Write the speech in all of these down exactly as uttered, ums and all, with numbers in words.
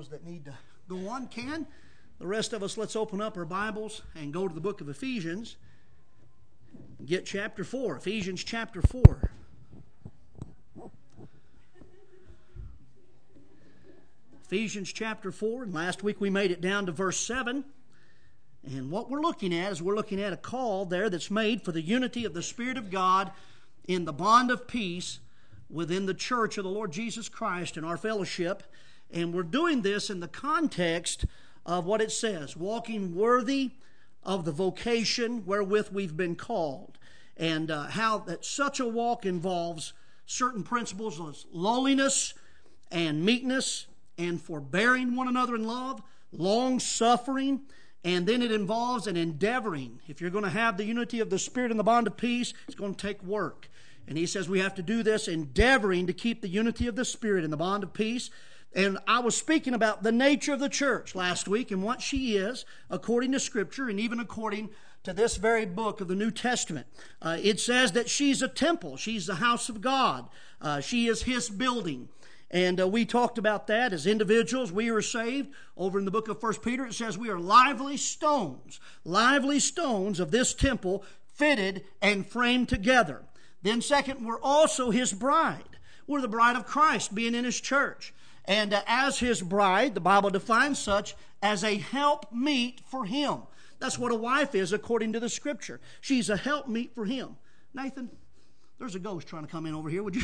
those that need to go on can. The rest of us, let's open up our Bibles and go to the book of Ephesians. Get chapter four. Ephesians chapter four. Ephesians chapter four. And last week we made it down to verse seven. And what we're looking at is we're looking at a call there that's made for the unity of the Spirit of God in the bond of peace within the church of the Lord Jesus Christ in our fellowship. And we're doing this in the context of what it says, walking worthy of the vocation wherewith we've been called. And uh, how that such a walk involves certain principles of lowliness and meekness and forbearing one another in love, long-suffering, and then it involves an endeavoring. If you're going to have the unity of the Spirit and the bond of peace, it's going to take work. And he says we have to do this endeavoring to keep the unity of the Spirit and the bond of peace. And I was speaking about the nature of the church last week and what she is according to Scripture and even according to this very book of the New Testament. Uh, it says that she's a temple. She's the house of God. Uh, she is His building. And uh, we talked about that as individuals. We were saved. Over in the book of First Peter, it says we are lively stones, lively stones of this temple, fitted and framed together. Then second, we're also His bride. We're the bride of Christ, being in His church. And uh, as His bride, the Bible defines such as a helpmeet for Him. That's what a wife is according to the Scripture. She's a helpmeet for Him. Nathan, there's a ghost trying to come in over here. Would you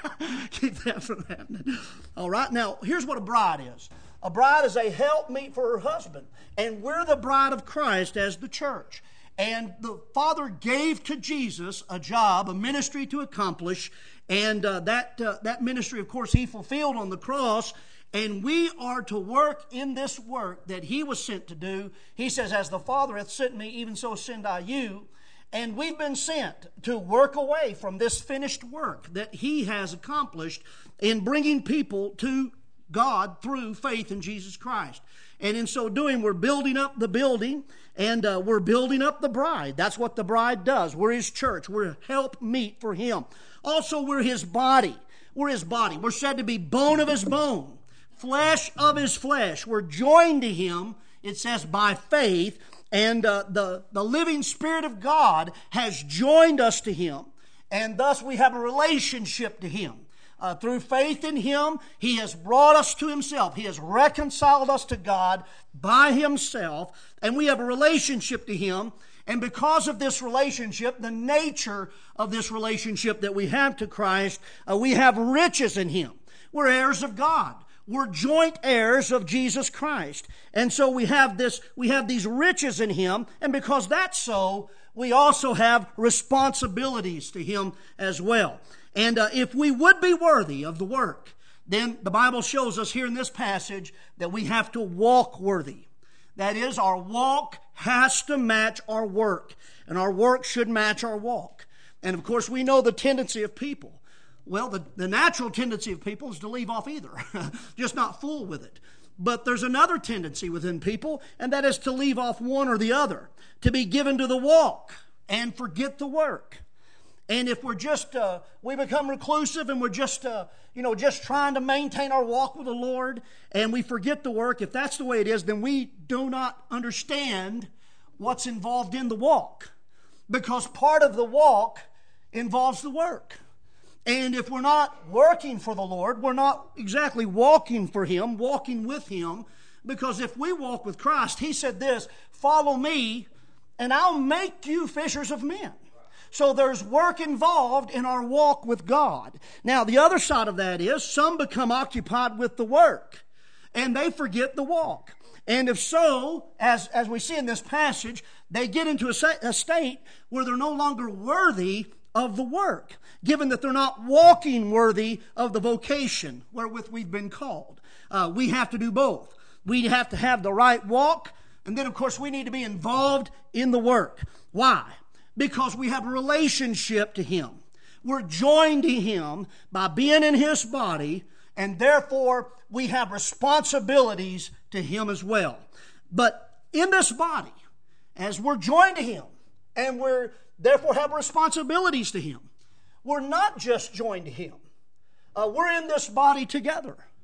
keep that from happening? All right. Now, here's what a bride is. A bride is a helpmeet for her husband. And we're the bride of Christ as the church. And the Father gave to Jesus a job, a ministry to accomplish. And uh, that, uh, that ministry, of course, He fulfilled on the cross. And we are to work in this work that He was sent to do. He says, as the Father hath sent me, even so send I you. And we've been sent to work away from this finished work that He has accomplished in bringing people to God through faith in Jesus Christ. And in so doing, we're building up the building and uh, we're building up the bride. That's what the bride does. We're His church. We're helpmeet for Him. Also, we're His body. We're His body. We're said to be bone of His bone, flesh of His flesh. We're joined to Him, it says, by faith. And uh, the, the living Spirit of God has joined us to Him. And thus we have a relationship to Him. Uh, through faith in Him, He has brought us to Himself. He has reconciled us to God by Himself. And we have a relationship to Him. And because of this relationship, the nature of this relationship that we have to Christ, uh, we have riches in Him. We're heirs of God. We're joint heirs of Jesus Christ. And so we have this, we have these riches in Him. And because that's so, we also have responsibilities to Him as well. And uh, if we would be worthy of the work, then the Bible shows us here in this passage that we have to walk worthy. That is, our walk has to match our work. And our work should match our walk. And of course, we know the tendency of people. Well, the, the natural tendency of people is to leave off either, just not fool with it. But there's another tendency within people, and that is to leave off one or the other, to be given to the walk and forget the work. And if we're just, uh, we become reclusive and we're just, uh, you know, just trying to maintain our walk with the Lord and we forget the work, if that's the way it is, then we do not understand what's involved in the walk. Because part of the walk involves the work. And if we're not working for the Lord, we're not exactly walking for Him, walking with Him. Because if we walk with Christ, He said this, follow me and I'll make you fishers of men. So there's work involved in our walk with God. Now, the other side of that is some become occupied with the work and they forget the walk. And if so, as, as we see in this passage, they get into a, a state where they're no longer worthy of the work, given that they're not walking worthy of the vocation wherewith we've been called. Uh, we have to do both. We have to have the right walk, and then, of course, we need to be involved in the work. Why? Because we have a relationship to Him. We're joined to Him by being in His body, and therefore we have responsibilities to Him as well. But in this body, as we're joined to Him, and we're therefore have responsibilities to Him, we're not just joined to Him. Uh, we're in this body together.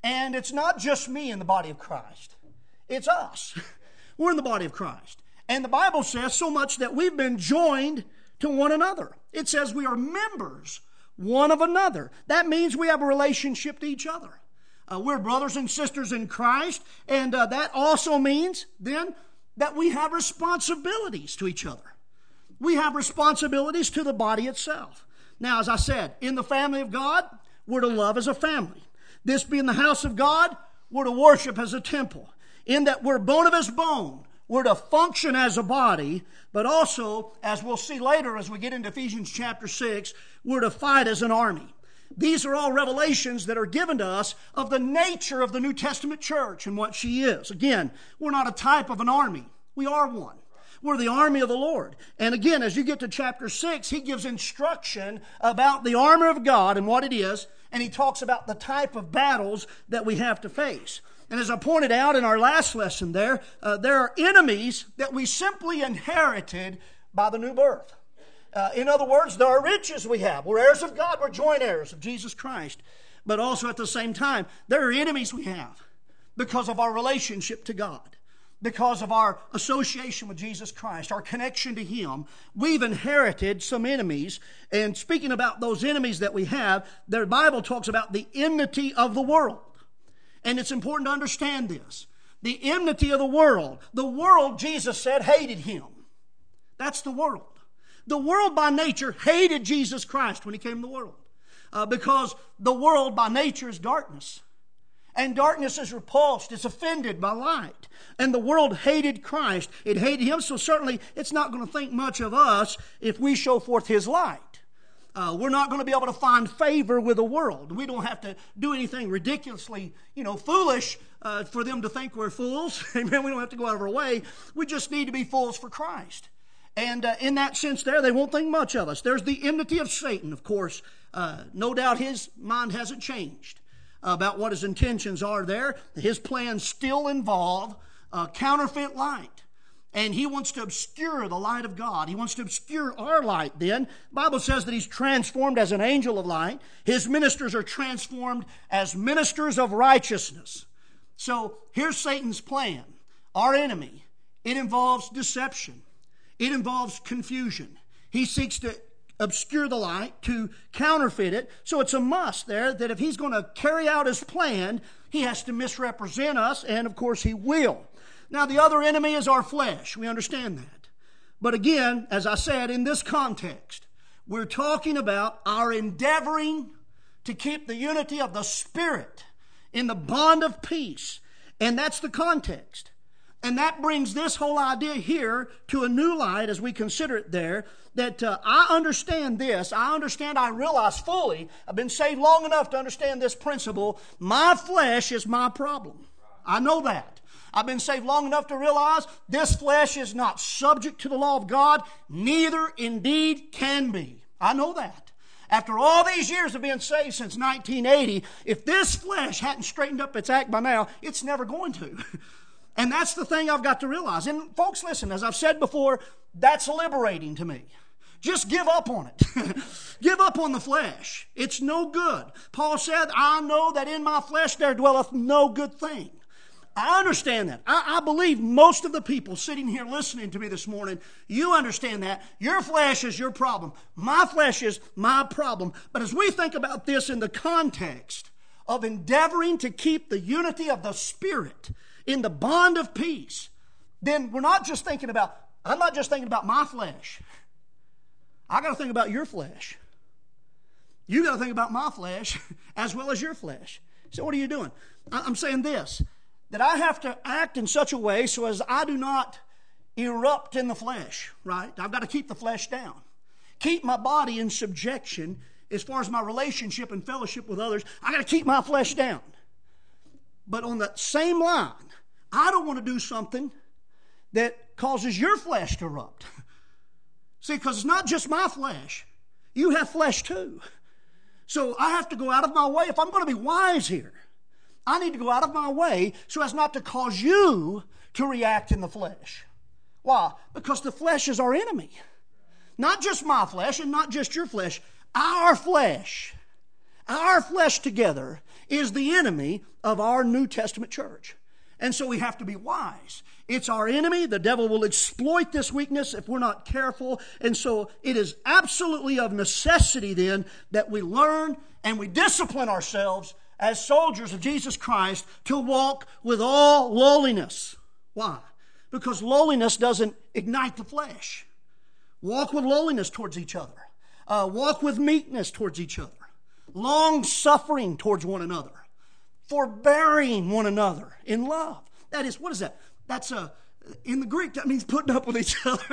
And it's not just me in the body of Christ. It's us. We're in the body of Christ. And the Bible says so much that we've been joined to one another. It says we are members one of another. That means we have a relationship to each other. Uh, we're brothers and sisters in Christ, and uh, that also means then that we have responsibilities to each other. We have responsibilities to the body itself. Now, as I said, in the family of God, we're to love as a family. This being the house of God, we're to worship as a temple. In that we're bone of his bone, we're to function as a body, but also, as we'll see later as we get into Ephesians chapter six, we're to fight as an army. These are all revelations that are given to us of the nature of the New Testament church and what she is. Again, we're not a type of an army. We are one. We're the army of the Lord. And again, as you get to chapter six, he gives instruction about the armor of God and what it is, and he talks about the type of battles that we have to face. And as I pointed out in our last lesson there, uh, there are enemies that we simply inherited by the new birth. Uh, in other words, there are riches we have. We're heirs of God. We're joint heirs of Jesus Christ. But also at the same time, there are enemies we have because of our relationship to God, because of our association with Jesus Christ, our connection to him. We've inherited some enemies. And speaking about those enemies that we have, the Bible talks about the enmity of the world. And it's important to understand this. The enmity of the world. The world, Jesus said, hated him. That's the world. The world by nature hated Jesus Christ when he came to the world. Uh, because the world by nature is darkness. And darkness is repulsed. It's offended by light. And the world hated Christ. It hated him, so certainly it's not going to think much of us if we show forth his light. Uh, we're not going to be able to find favor with the world. We don't have to do anything ridiculously, you know, foolish uh, for them to think we're fools. Amen. We don't have to go out of our way. We just need to be fools for Christ. And uh, in that sense there, they won't think much of us. There's the enmity of Satan, of course. Uh, no doubt his mind hasn't changed about what his intentions are there. His plans still involve uh, counterfeit light. And he wants to obscure the light of God. He wants to obscure our light then. The Bible says that he's transformed as an angel of light. His ministers are transformed as ministers of righteousness. So here's Satan's plan. Our enemy. It involves deception. It involves confusion. He seeks to obscure the light, to counterfeit it. So it's a must there that if he's going to carry out his plan, he has to misrepresent us, and of course he will. Now, the other enemy is our flesh. We understand that. But again, as I said, in this context, we're talking about our endeavoring to keep the unity of the Spirit in the bond of peace. And that's the context. And that brings this whole idea here to a new light as we consider it there, that uh, I understand this. I understand, I realize fully, I've been saved long enough to understand this principle. My flesh is my problem. I know that. I've been saved long enough to realize this flesh is not subject to the law of God, neither indeed can be. I know that. After all these years of being saved since nineteen eighty, if this flesh hadn't straightened up its act by now, it's never going to. And that's the thing I've got to realize. And folks, listen, as I've said before, that's liberating to me. Just give up on it. Give up on the flesh. It's no good. Paul said, I know that in my flesh there dwelleth no good thing. I understand that. I, I believe most of the people sitting here listening to me this morning, you understand that. Your flesh is your problem. My flesh is my problem. But as we think about this in the context of endeavoring to keep the unity of the Spirit in the bond of peace, then we're not just thinking about, I'm not just thinking about my flesh. I got to think about your flesh. You got to think about my flesh as well as your flesh. So what are you doing? I'm saying this, that I have to act in such a way so as I do not erupt in the flesh, right? I've got to keep the flesh down. Keep my body in subjection as far as my relationship and fellowship with others. I got to keep my flesh down. But on that same line, I don't want to do something that causes your flesh to erupt. See, because it's not just my flesh. You have flesh too. So I have to go out of my way. If I'm going to be wise here, I need to go out of my way so as not to cause you to react in the flesh. Why? Because the flesh is our enemy. Not just my flesh and not just your flesh. Our flesh, our flesh together is the enemy of our New Testament church. And so we have to be wise. It's our enemy. The devil will exploit this weakness if we're not careful. And so it is absolutely of necessity then that we learn and we discipline ourselves as soldiers of Jesus Christ to walk with all lowliness. Why? Because lowliness doesn't ignite the flesh. Walk with lowliness towards each other. Uh, walk with meekness towards each other. Long-suffering towards one another. Forbearing one another in love. That is, what is that? That's a, in the Greek, that means putting up with each other.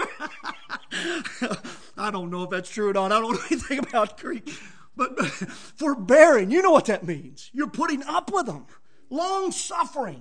I don't know if that's true or not. I don't know anything about Greek. But, but forbearing, you know what that means. You're putting up with them. Long-suffering.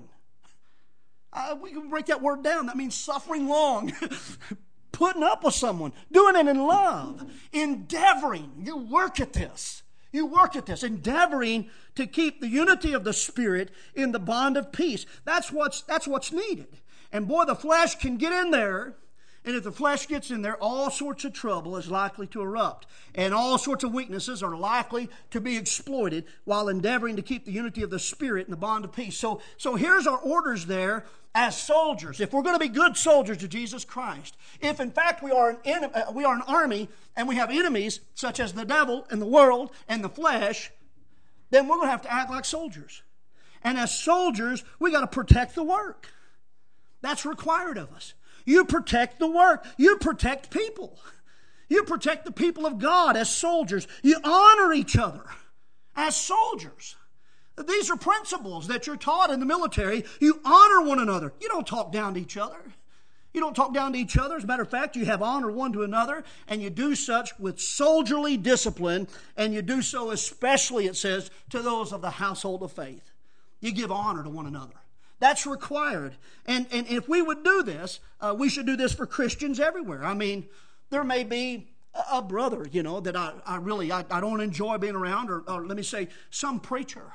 Uh, we can break that word down. That means suffering long. Putting up with someone. Doing it in love. Endeavoring. You work at this. You work at this, endeavoring to keep the unity of the Spirit in the bond of peace. That's what's, that's what's needed. And boy, the flesh can get in there. And if the flesh gets in there, all sorts of trouble is likely to erupt. And all sorts of weaknesses are likely to be exploited while endeavoring to keep the unity of the Spirit in the bond of peace. So, so here's our orders there as soldiers. If we're going to be good soldiers of Jesus Christ, if in fact we are an en- uh, we are an army and we have enemies such as the devil and the world and the flesh, then we're going to have to act like soldiers. And as soldiers, we got to protect the work. That's required of us. You protect the work. You protect people. You protect the people of God as soldiers. You honor each other as soldiers. These are principles that you're taught in the military. You honor one another. You don't talk down to each other. You don't talk down to each other. As a matter of fact, you have honor one to another, and you do such with soldierly discipline, and you do so especially, it says, to those of the household of faith. You give honor to one another. That's required. And, and if we would do this, uh, we should do this for Christians everywhere. I mean, there may be a, a brother, you know, that I, I really, I, I don't enjoy being around, or, or let me say, some preacher.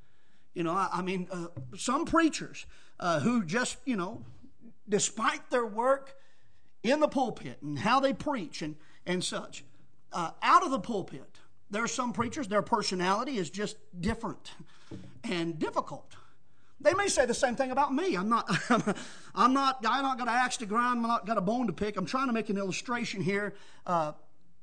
You know, I, I mean, uh, some preachers uh, who just, you know, despite their work in the pulpit and how they preach and, and such, uh, out of the pulpit, there are some preachers, their personality is just different and difficult. They may say the same thing about me. I'm not, I'm not, I'm not got an axe to grind. I'm not got a bone to pick. I'm trying to make an illustration here. Uh,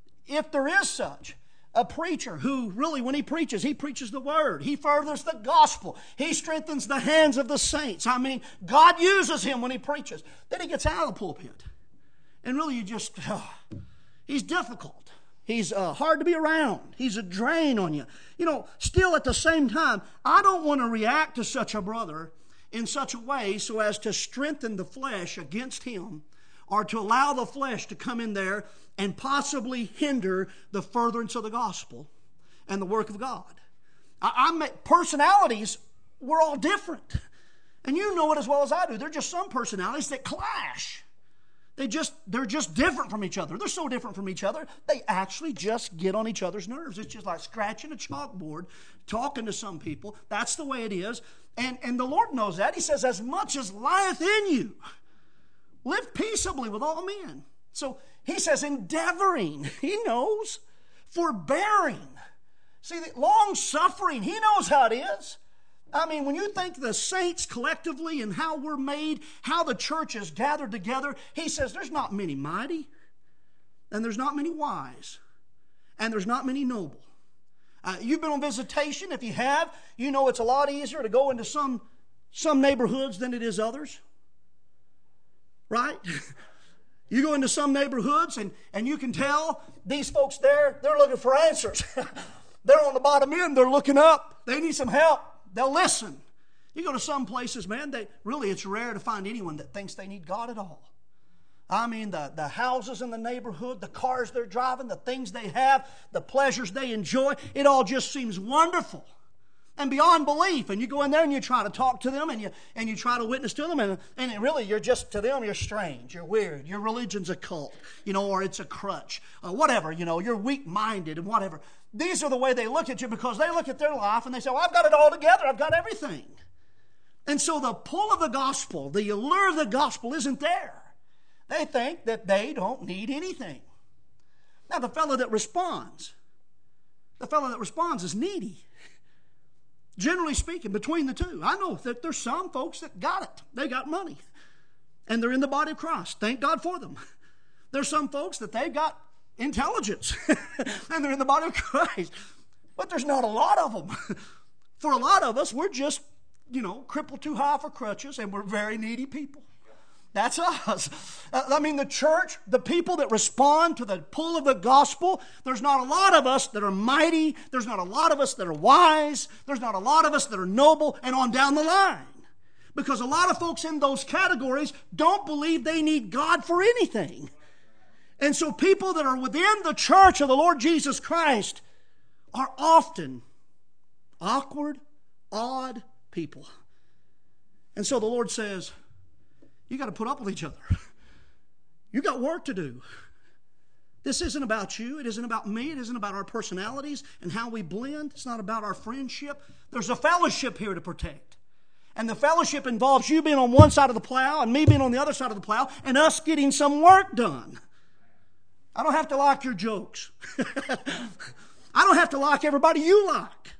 if there is such a preacher who really, when he preaches, he preaches the word. He furthers the gospel. He strengthens the hands of the saints. I mean, God uses him when he preaches. Then he gets out of the pulpit. And really you just, oh, he's difficult. He's uh, hard to be around. He's a drain on you. You know, still at the same time, I don't want to react to such a brother in such a way so as to strengthen the flesh against him, or to allow the flesh to come in there and possibly hinder the furtherance of the gospel and the work of God. I, I'm personalities, we're all different. And you know it as well as I do. There are just some personalities that clash. They just, they're just different from each other. They're so different from each other, they actually just get on each other's nerves. It's just like scratching a chalkboard, talking to some people. That's the way it is. And, and the Lord knows that. He says, as much as lieth in you, live peaceably with all men. So he says, endeavoring. He knows. Forbearing. See, long-suffering. He knows how it is. I mean, when you think the saints collectively and how we're made, how the church is gathered together, he says there's not many mighty, and there's not many wise, and there's not many noble. Uh, you've been on visitation. If you have, you know it's a lot easier to go into some, some neighborhoods than it is others. Right? You go into some neighborhoods and, and you can tell these folks there, they're looking for answers. They're on the bottom end. They're looking up. They need some help. They'll listen. You go to some places, man, they really it's rare to find anyone that thinks they need God at all. I mean, the, the houses in the neighborhood, the cars they're driving, the things they have, the pleasures they enjoy, it all just seems wonderful and beyond belief. And you go in there and you try to talk to them and you and you try to witness to them, and, and it really, you're just, to them, you're strange, you're weird, your religion's a cult, you know, or it's a crutch, or whatever, you know, you're weak-minded and whatever. These are the way they look at you, because they look at their life and they say, well, I've got it all together. I've got everything. And so the pull of the gospel, the allure of the gospel isn't there. They think that they don't need anything. Now, the fellow that responds, the fellow that responds is needy. Generally speaking, between the two. I know that there's some folks that got it. They got money. And they're in the body of Christ. Thank God for them. There's some folks that they've got intelligence. And they're in the body of Christ. But there's not a lot of them. For a lot of us, we're just, you know, crippled too high for crutches, and we're very needy people. That's us. Uh, I mean, the church, the people that respond to the pull of the gospel, there's not a lot of us that are mighty. There's not a lot of us that are wise. There's not a lot of us that are noble, and on down the line. Because a lot of folks in those categories don't believe they need God for anything. And so people that are within the church of the Lord Jesus Christ are often awkward, odd people. And so the Lord says, you got to put up with each other. You got work to do. This isn't about you. It isn't about me. It isn't about our personalities and how we blend. It's not about our friendship. There's a fellowship here to protect. And the fellowship involves you being on one side of the plow and me being on the other side of the plow and us getting some work done. I don't have to like your jokes. I don't have to like everybody you like.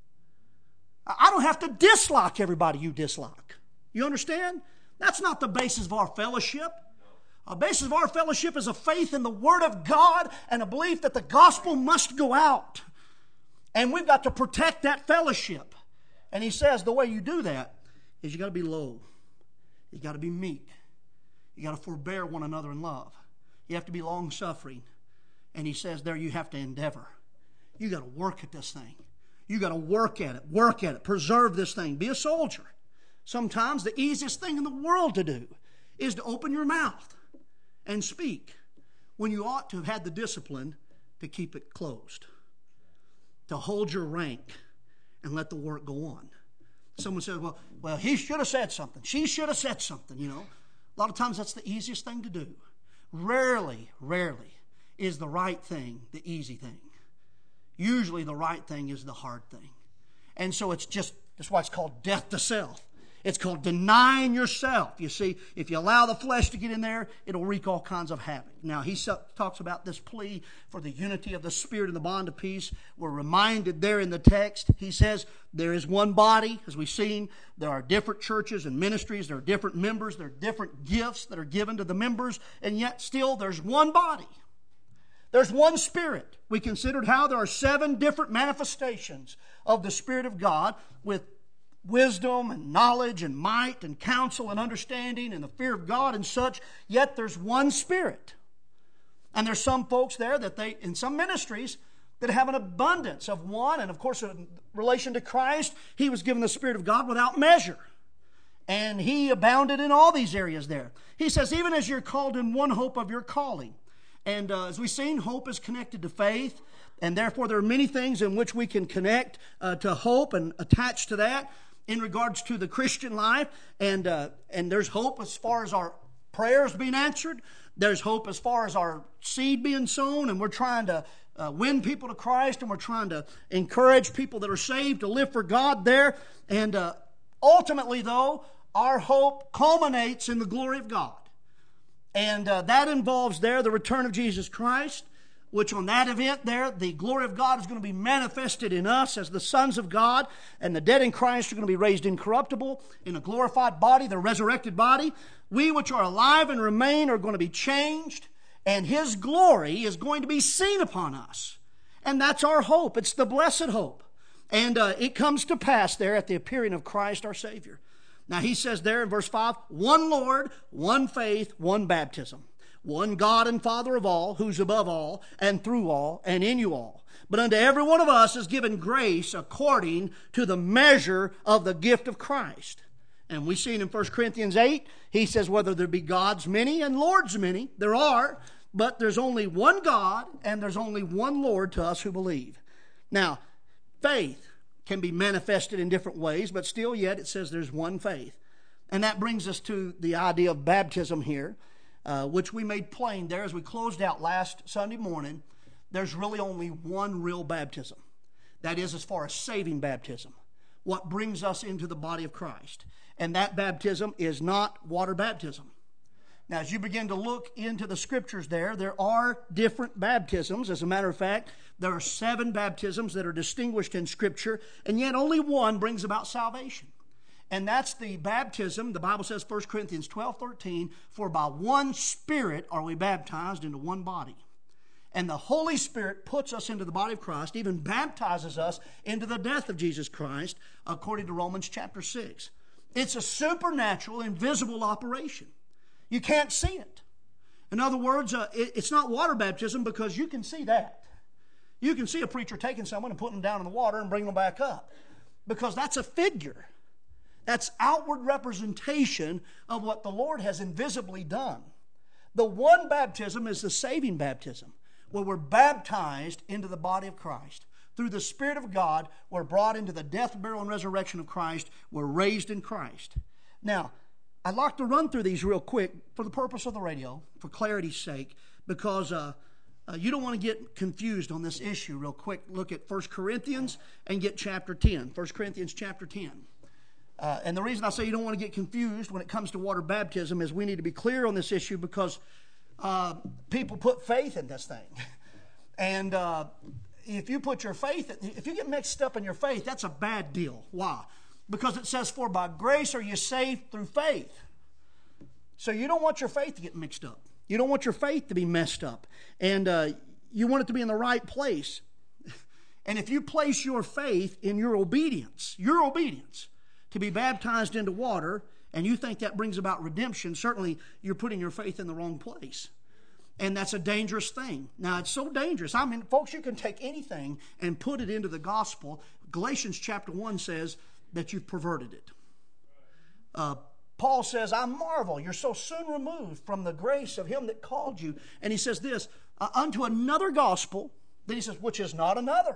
I don't have to dislike everybody you dislike. You understand? That's not the basis of our fellowship. A basis of our fellowship is a faith in the Word of God and a belief that the gospel must go out. And we've got to protect that fellowship. And he says the way you do that is you got to be low. You got to be meek. You got to forbear one another in love. You have to be long-suffering. And he says there you have to endeavor. You got to work at this thing. You got to work at it. Work at it. Preserve this thing. Be a soldier. Sometimes the easiest thing in the world to do is to open your mouth and speak when you ought to have had the discipline to keep it closed. To hold your rank and let the work go on. Someone says, well, well, he should have said something. She should have said something, you know. A lot of times that's the easiest thing to do. Rarely, rarely is the right thing the easy thing. Usually the right thing is the hard thing. And so it's just, that's why it's called death to self. It's called denying yourself. You see, if you allow the flesh to get in there, it'll wreak all kinds of havoc. Now, he talks about this plea for the unity of the Spirit and the bond of peace. We're reminded there in the text. He says there is one body, as we've seen. There are different churches and ministries. There are different members. There are different gifts that are given to the members. And yet still there's one body. There's one Spirit. We considered how there are seven different manifestations of the Spirit of God with wisdom and knowledge and might and counsel and understanding and the fear of God and such. Yet there's one Spirit. And there's some folks there that they, in some ministries, that have an abundance of one. And of course, in relation to Christ, He was given the Spirit of God without measure. And He abounded in all these areas there. He says, even as you're called in one hope of your calling. And uh, as we've seen, hope is connected to faith. And therefore, there are many things in which we can connect uh, to hope and attach to that in regards to the Christian life. And, uh, and there's hope as far as our prayers being answered. There's hope as far as our seed being sown. And we're trying to uh, win people to Christ. And we're trying to encourage people that are saved to live for God there. And uh, ultimately, though, our hope culminates in the glory of God. And uh, that involves there the return of Jesus Christ, which on that event there, the glory of God is going to be manifested in us as the sons of God, and the dead in Christ are going to be raised incorruptible in a glorified body, the resurrected body. We which are alive and remain are going to be changed, and His glory is going to be seen upon us. And that's our hope. It's the blessed hope. And uh, it comes to pass there at the appearing of Christ our Savior. Now he says there in verse five, one Lord, one faith, one baptism. One God and Father of all, who's above all, and through all, and in you all. But unto every one of us is given grace according to the measure of the gift of Christ. And we see in First Corinthians eight, he says whether there be gods many and lords many, there are, but there's only one God, and there's only one Lord to us who believe. Now, faith can be manifested in different ways, but still yet it says there's one faith. And that brings us to the idea of baptism here, uh, which we made plain there as we closed out last Sunday morning. There's really only one real baptism. That is as far as saving baptism, what brings us into the body of Christ. And that baptism is not water baptism. Now, as you begin to look into the Scriptures there, there are different baptisms. As a matter of fact, there are seven baptisms that are distinguished in Scripture, and yet only one brings about salvation. And that's the baptism, the Bible says, First Corinthians twelve thirteen, for by one Spirit are we baptized into one body. And the Holy Spirit puts us into the body of Christ, even baptizes us into the death of Jesus Christ, according to Romans chapter six. It's a supernatural, invisible operation. You can't see it. In other words, uh, it, it's not water baptism because you can see that. You can see a preacher taking someone and putting them down in the water and bringing them back up, because that's a figure. That's outward representation of what the Lord has invisibly done. The one baptism is the saving baptism, where we're baptized into the body of Christ. Through the Spirit of God, we're brought into the death, burial, and resurrection of Christ. We're raised in Christ. Now, I'd like to run through these real quick for the purpose of the radio, for clarity's sake, because uh, uh, you don't want to get confused on this issue real quick. Look at First Corinthians and get chapter ten. First Corinthians chapter ten. Uh, and the reason I say you don't want to get confused when it comes to water baptism is we need to be clear on this issue, because uh, people put faith in this thing. And uh, if you put your faith, if you get mixed up in your faith, that's a bad deal. Why? Because it says, for by grace are you saved through faith. So you don't want your faith to get mixed up. You don't want your faith to be messed up. And uh, you want it to be in the right place. And if you place your faith in your obedience, your obedience, to be baptized into water, and you think that brings about redemption, certainly you're putting your faith in the wrong place. And that's a dangerous thing. Now, it's so dangerous. I mean, folks, you can take anything and put it into the gospel. Galatians chapter one says that you've perverted it. Uh, Paul says, I marvel, you're so soon removed from the grace of him that called you. And he says this, uh, unto another gospel, then he says, which is not another.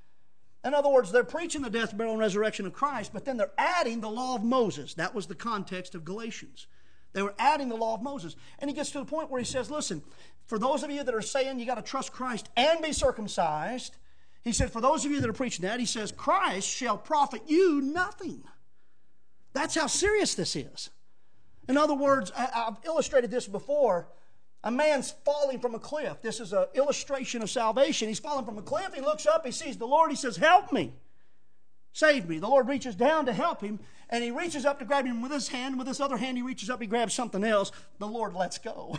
In other words, they're preaching the death, burial, and resurrection of Christ, but then they're adding the law of Moses. That was the context of Galatians. They were adding the law of Moses. And he gets to the point where he says, listen, for those of you that are saying you got to trust Christ and be circumcised, he said, for those of you that are preaching that, he says, Christ shall profit you nothing. That's how serious this is. In other words, I've illustrated this before. A man's falling from a cliff. This is an illustration of salvation. He's falling from a cliff. He looks up. He sees the Lord. He says, help me. Save me. The Lord reaches down to help him, and he reaches up to grab him with his hand. With his other hand, he reaches up. He grabs something else. The Lord lets go.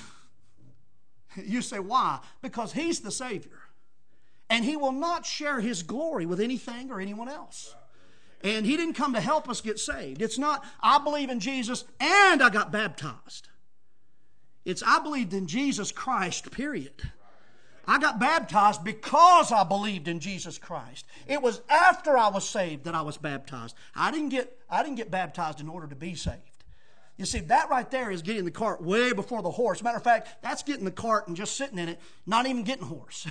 You say, why? Because he's the Savior. And he will not share his glory with anything or anyone else. And he didn't come to help us get saved. It's not, I believe in Jesus and I got baptized. It's, I believed in Jesus Christ, period. I got baptized because I believed in Jesus Christ. It was after I was saved that I was baptized. I didn't get, I didn't get baptized in order to be saved. You see, that right there is getting the cart way before the horse. Matter of fact, that's getting the cart and just sitting in it, not even getting horse.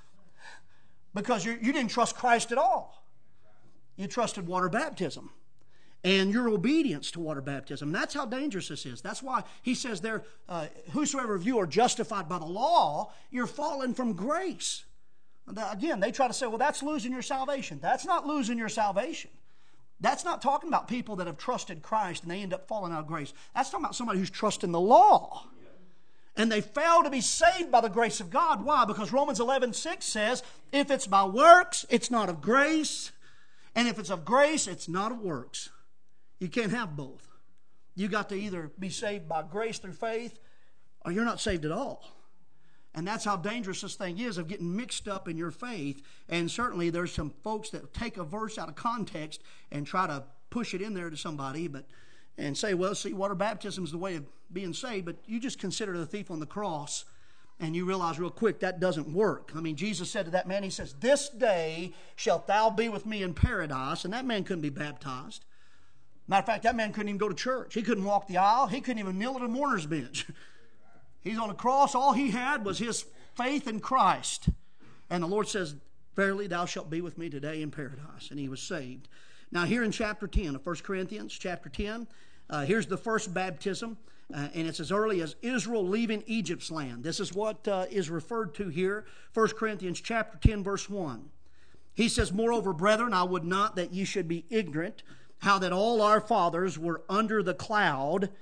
Because you you didn't trust Christ at all. You trusted water baptism and your obedience to water baptism. That's how dangerous this is. That's why he says there, uh, whosoever of you are justified by the law, you're fallen from grace. Again, they try to say, well, that's losing your salvation. That's not losing your salvation. That's not talking about people that have trusted Christ and they end up falling out of grace. That's talking about somebody who's trusting the law. And they fail to be saved by the grace of God. Why? Because Romans eleven six says, if it's by works, it's not of grace. And if it's of grace, it's not of works. You can't have both. You got to either be saved by grace through faith, or you're not saved at all. And that's how dangerous this thing is, of getting mixed up in your faith. And certainly there's some folks that take a verse out of context and try to push it in there to somebody, but and say, well, see, water baptism is the way of being saved, but you just consider the thief on the cross, and you realize real quick that doesn't work. I mean, Jesus said to that man, he says, this day shalt thou be with me in paradise, and that man couldn't be baptized. Matter of fact, that man couldn't even go to church. He couldn't walk the aisle. He couldn't even kneel at a mourner's bench. He's on a cross. All he had was his faith in Christ. And the Lord says, verily thou shalt be with me today in paradise. And he was saved. Now here in chapter ten of First Corinthians, chapter ten, uh, here's the first baptism. Uh, and it's as early as Israel leaving Egypt's land. This is what uh, is referred to here. First Corinthians chapter ten, verse one. He says, moreover, brethren, I would not that ye should be ignorant, how that all our fathers were under the cloud,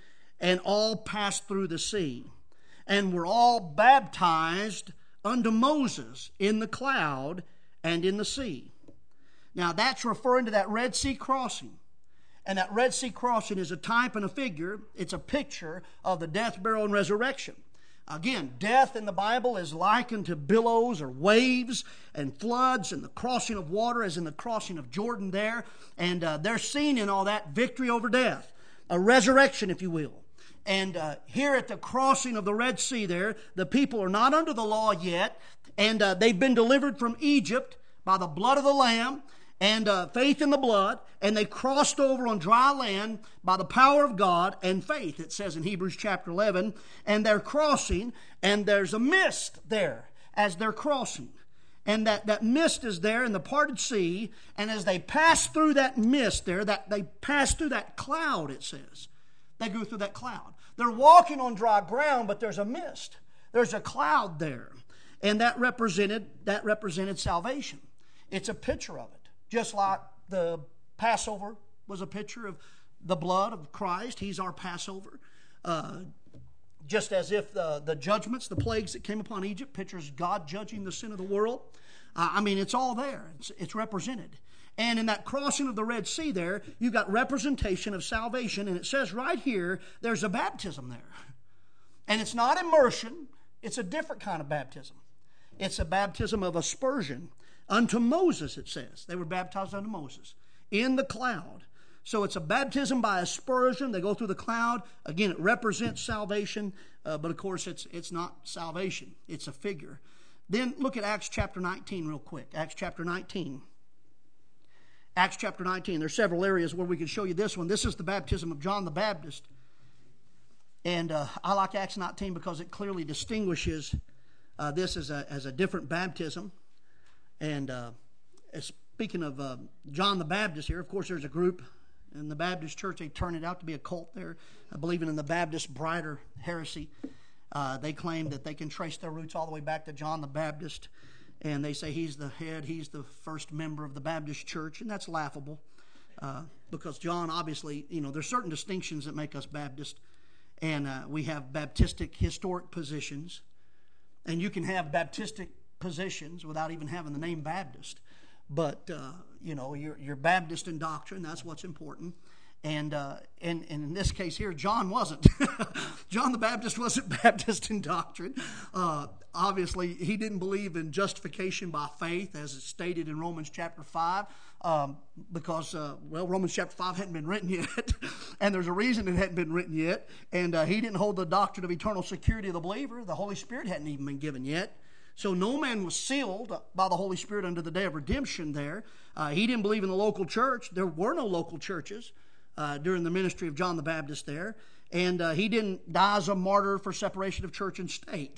and all passed through the sea, and were all baptized unto Moses in the cloud and in the sea. Now that's referring to that Red Sea crossing. And that Red Sea crossing is a type and a figure. It's a picture of the death, burial, and resurrection. Again, death in the Bible is likened to billows or waves and floods and the crossing of water, as in the crossing of Jordan there. And uh, they're seen in all that victory over death, a resurrection, if you will. And uh, here at the crossing of the Red Sea there, the people are not under the law yet, and uh, they've been delivered from Egypt by the blood of the Lamb and uh, faith in the blood, and they crossed over on dry land by the power of God and faith, it says in Hebrews chapter eleven, and they're crossing, and there's a mist there as they're crossing. And that, that mist is there in the parted sea, and as they pass through that mist there, that they pass through that cloud, it says. They go through that cloud. They're walking on dry ground, but there's a mist. There's a cloud there. And that represented, that represented salvation. It's a picture of it. Just like the Passover was a picture of the blood of Christ. He's our Passover. Uh, just as if the, the judgments, the plagues that came upon Egypt, pictures God judging the sin of the world. Uh, I mean, it's all there. It's, it's represented. And in that crossing of the Red Sea there, you've got representation of salvation. And it says right here, there's a baptism there. And it's not immersion. It's a different kind of baptism. It's a baptism of aspersion. Unto Moses, it says. They were baptized unto Moses in the cloud. So it's a baptism by aspersion. They go through the cloud. Again, it represents salvation, uh, but of course it's it's not salvation. It's a figure. Then look at Acts chapter nineteen real quick. Acts chapter nineteen. Acts chapter nineteen. There's several areas where we can show you this one. This is the baptism of John the Baptist. And uh, I like Acts nineteen because it clearly distinguishes uh, this as a, as a different baptism. And uh, speaking of uh, John the Baptist here, of course there's a group in the Baptist church. They turn it out to be a cult there, uh, believing in the Baptist Brighter heresy. Uh, they claim that they can trace their roots all the way back to John the Baptist. And they say he's the head, he's the first member of the Baptist church. And that's laughable uh, because John, obviously, you know, there's certain distinctions that make us Baptist. And uh, we have Baptistic historic positions. And you can have Baptistic positions without even having the name Baptist. But, uh, you know, you're, you're Baptist in doctrine. That's what's important. And, uh, and, and in this case here, John wasn't. John the Baptist wasn't Baptist in doctrine. Uh, obviously, he didn't believe in justification by faith, as it's stated in Romans chapter five, um, because, uh, well, Romans chapter five hadn't been written yet. And there's a reason it hadn't been written yet. And uh, he didn't hold the doctrine of eternal security of the believer. The Holy Spirit hadn't even been given yet. So no man was sealed by the Holy Spirit unto the day of redemption there. Uh, he didn't believe in the local church. There were no local churches uh, during the ministry of John the Baptist there. And uh, he didn't die as a martyr for separation of church and state.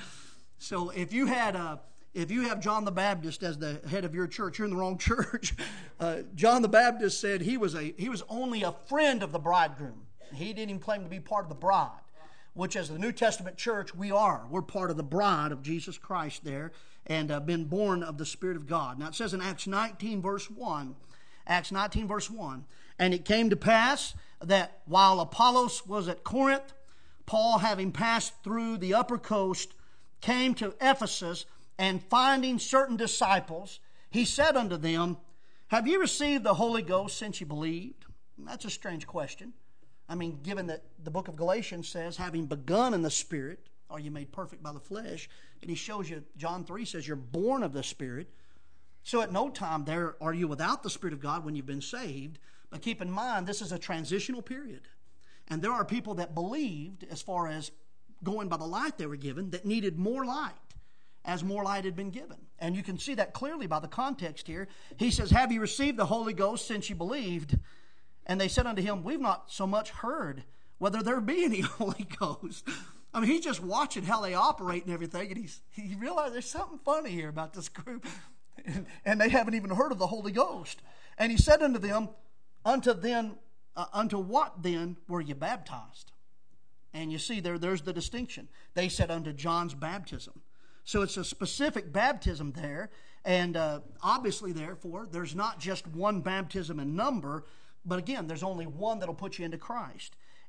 So if you had a, if you have John the Baptist as the head of your church, you're in the wrong church. Uh, John the Baptist said he was a he was only a friend of the bridegroom. He didn't even claim to be part of the bride, which as the New Testament church, we are. We're part of the bride of Jesus Christ there and uh, been born of the Spirit of God. Now it says in Acts nineteen verse one, Acts nineteen verse one, and it came to pass that while Apollos was at Corinth, Paul, having passed through the upper coast, came to Ephesus, and finding certain disciples, he said unto them, have you received the Holy Ghost since you believed? That's a strange question. I mean, given that the book of Galatians says, having begun in the Spirit, are you made perfect by the flesh? And he shows you, John three says, you're born of the Spirit. So at no time there are you without the Spirit of God when you've been saved. But keep in mind, this is a transitional period. And there are people that believed, as far as going by the light they were given, that needed more light as more light had been given. And you can see that clearly by the context here. He says, have you received the Holy Ghost since you believed? And they said unto him, we've not so much heard whether there be any Holy Ghost. I mean, he's just watching how they operate and everything, and he's, he realized there's something funny here about this group. And, and they haven't even heard of the Holy Ghost. And he said unto them, unto then, uh, unto what then were you baptized? And you see there, there's the distinction. They said unto John's baptism. So it's a specific baptism there. And uh, obviously, therefore, there's not just one baptism in number, but again, there's only one that'll put you into Christ.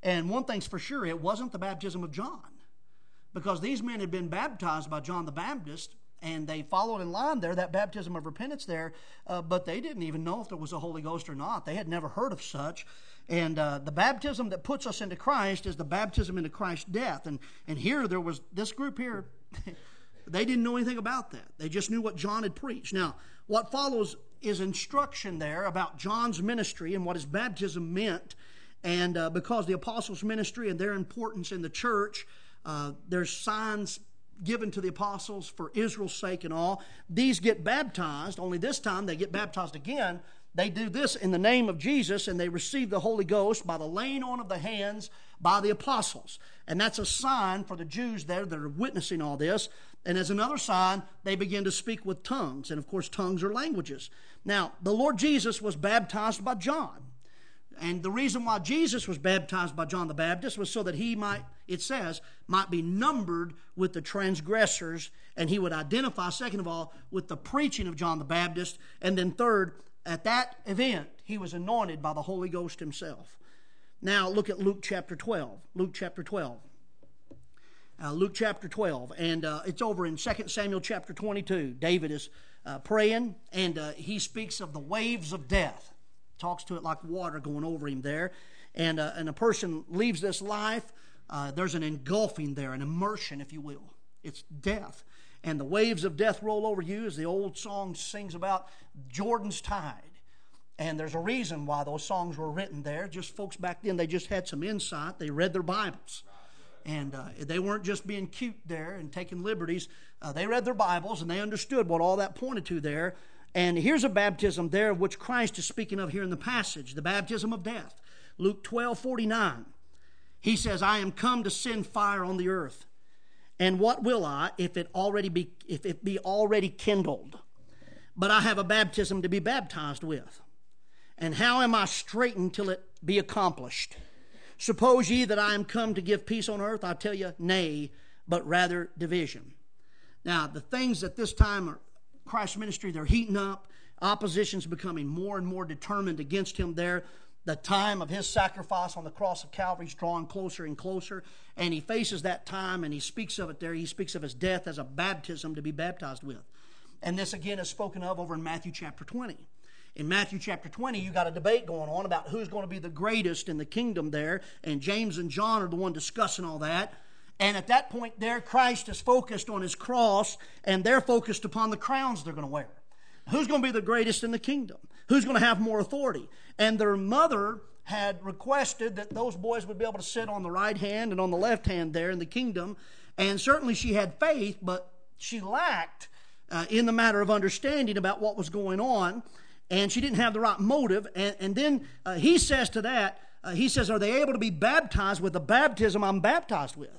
And one thing's for sure, it wasn't the baptism of John. Because these men had been baptized by John the Baptist, and they followed in line there, that baptism of repentance there, uh, but they didn't even know if there was a Holy Ghost or not. They had never heard of such. And uh, the baptism that puts us into Christ is the baptism into Christ's death. And, and here there was this group here, they didn't know anything about that. They just knew what John had preached. Now, what follows is instruction there about John's ministry and what his baptism meant. And uh, because the apostles' ministry and their importance in the church, uh, there's signs given to the apostles for Israel's sake and all. These get baptized, only this time they get baptized again. They do this in the name of Jesus, and they receive the Holy Ghost by the laying on of the hands by the apostles. And that's a sign for the Jews there that are witnessing all this. And as another sign, they begin to speak with tongues. And of course, tongues are languages. Now, the Lord Jesus was baptized by John. And the reason why Jesus was baptized by John the Baptist was so that he might, it says, might be numbered with the transgressors, and he would identify, second of all, with the preaching of John the Baptist, and then third, at that event, he was anointed by the Holy Ghost himself. Now, look at Luke chapter twelve. Luke chapter twelve. Uh, Luke chapter twelve, and uh, it's over in Second Samuel chapter twenty-two. David is uh, praying, and uh, he speaks of the waves of death. Talks to it like water going over him there. And, uh, and a person leaves this life, uh, there's an engulfing there, an immersion, if you will. It's death. And the waves of death roll over you, as the old song sings about Jordan's tide. And there's a reason why those songs were written there. Just folks back then, they just had some insight. They read their Bibles. And uh, they weren't just being cute there and taking liberties. Uh, they read their Bibles, and they understood what all that pointed to there. And here's a baptism there of which Christ is speaking of here in the passage, the baptism of death. Luke twelve forty-nine. He says, I am come to send fire on the earth. And what will I if it already be if it be already kindled? But I have a baptism to be baptized with. And how am I straitened till it be accomplished? Suppose ye that I am come to give peace on earth? I tell you, nay, but rather division. Now, the things at this time are Christ's ministry, they're heating up. Opposition's becoming more and more determined against him there. The time of his sacrifice on the cross of Calvary is drawing closer and closer. And he faces that time, and he speaks of it there. He speaks of his death as a baptism to be baptized with. And this again is spoken of over in Matthew chapter twenty. In Matthew chapter twenty, you got a debate going on about who's going to be the greatest in the kingdom there. And James and John are the one discussing all that. And at that point there, Christ is focused on his cross, and they're focused upon the crowns they're going to wear. Who's going to be the greatest in the kingdom? Who's going to have more authority? And their mother had requested that those boys would be able to sit on the right hand and on the left hand there in the kingdom. And certainly she had faith, but she lacked uh, in the matter of understanding about what was going on. And she didn't have the right motive. And, and then uh, he says to that, uh, he says, are they able to be baptized with the baptism I'm baptized with?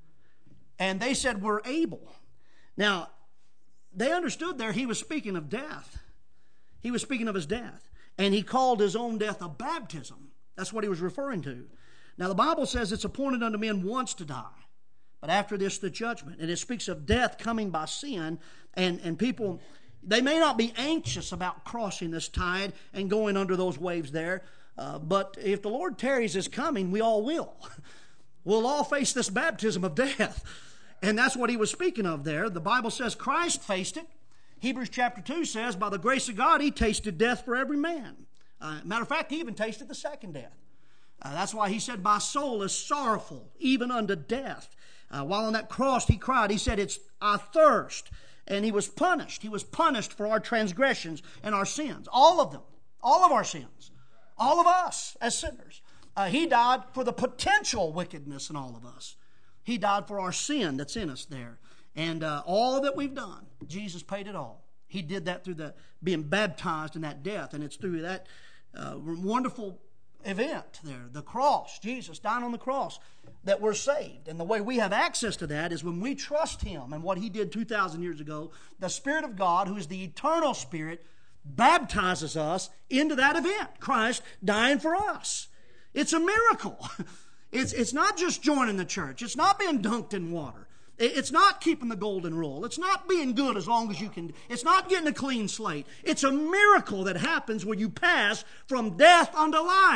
And they said, we're able. Now, they understood there he was speaking of death. He was speaking of his death. And he called his own death a baptism. That's what he was referring to. Now, the Bible says it's appointed unto men once to die, but after this the judgment. And it speaks of death coming by sin. And, and people, they may not be anxious about crossing this tide and going under those waves there. Uh, but if the Lord tarries his coming, we all will. We'll all face this baptism of death. And that's what he was speaking of there. The Bible says Christ faced it. Hebrews chapter two says, by the grace of God, he tasted death for every man. Uh, matter of fact, he even tasted the second death. Uh, that's why he said, my soul is sorrowful, even unto death. Uh, while on that cross he cried, he said, it's I thirst. And he was punished. He was punished for our transgressions and our sins. All of them. All of our sins. All of us as sinners. Uh, he died for the potential wickedness in all of us. He died for our sin that's in us there. And uh, all that we've done, Jesus paid it all. He did that through the being baptized in that death. And it's through that uh, wonderful event there, the cross, Jesus dying on the cross, that we're saved. And the way we have access to that is when we trust him and what he did two thousand years ago. The Spirit of God, who is the eternal Spirit, baptizes us into that event. Christ dying for us. It's a miracle. It's, it's not just joining the church. It's not being dunked in water. It's not keeping the golden rule. It's not being good as long as you can. It's not getting a clean slate. It's a miracle that happens when you pass from death unto life.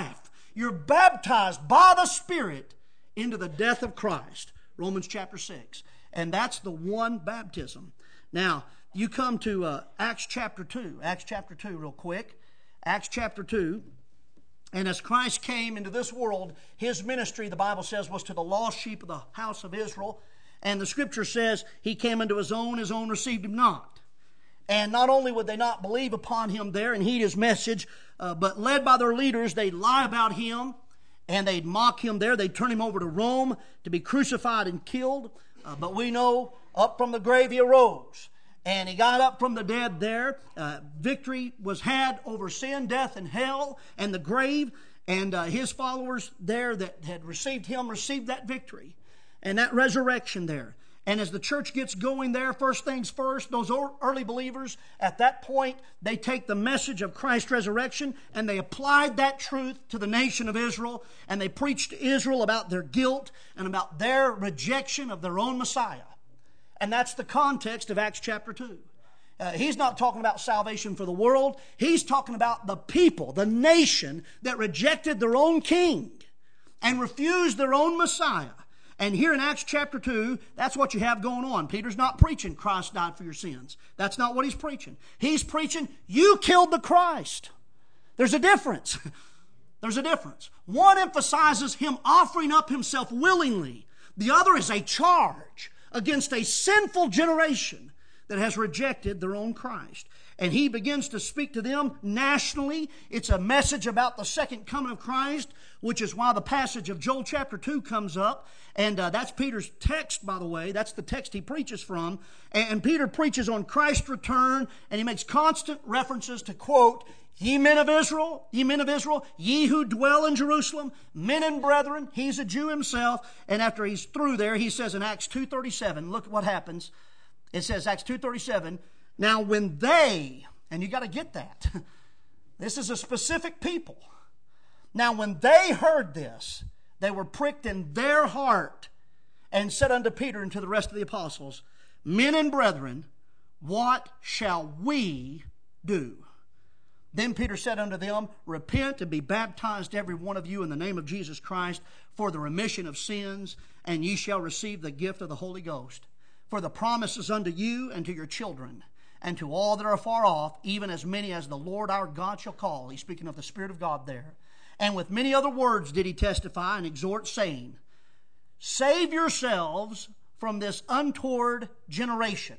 You're baptized by the Spirit into the death of Christ. Romans chapter six. And that's the one baptism. Now, you come to uh, Acts chapter two. Acts chapter two real quick. Acts chapter two. And as Christ came into this world, His ministry, the Bible says, was to the lost sheep of the house of Israel. And the Scripture says He came into His own, His own received Him not. And not only would they not believe upon Him there and heed His message, uh, but led by their leaders, they'd lie about Him and they'd mock Him there. They'd turn Him over to Rome to be crucified and killed. Uh, but we know up from the grave He arose. And He got up from the dead there. Uh, victory was had over sin, death, and hell, and the grave. And uh, His followers there that had received Him received that victory and that resurrection there. And as the church gets going there, first things first, those early believers, at that point, they take the message of Christ's resurrection and they applied that truth to the nation of Israel. And they preached to Israel about their guilt and about their rejection of their own Messiah. And that's the context of Acts chapter two. Uh, he's not talking about salvation for the world. He's talking about the people, the nation that rejected their own king and refused their own Messiah. And here in Acts chapter two, that's what you have going on. Peter's not preaching Christ died for your sins. That's not what he's preaching. He's preaching you killed the Christ. There's a difference. There's a difference. One emphasizes Him offering up Himself willingly. The other is a charge against a sinful generation that has rejected their own Christ. And He begins to speak to them nationally. It's a message about the second coming of Christ, which is why the passage of Joel chapter two comes up. And uh, that's Peter's text, by the way. That's the text he preaches from. And, and Peter preaches on Christ's return, and he makes constant references to, quote, ye men of Israel, ye men of Israel, ye who dwell in Jerusalem, men and brethren. He's a Jew himself. And after he's through there, he says in Acts two thirty-seven, look what happens. It says, Acts two thirty-seven, now when they, and you got to get that, this is a specific people. Now when they heard this, they were pricked in their heart and said unto Peter and to the rest of the apostles, men and brethren, what shall we do? Then Peter said unto them, repent and be baptized every one of you in the name of Jesus Christ for the remission of sins, and ye shall receive the gift of the Holy Ghost. For the promise is unto you and to your children, and to all that are far off, even as many as the Lord our God shall call. He's speaking of the Spirit of God there. And with many other words did he testify and exhort, saying, save yourselves from this untoward generation.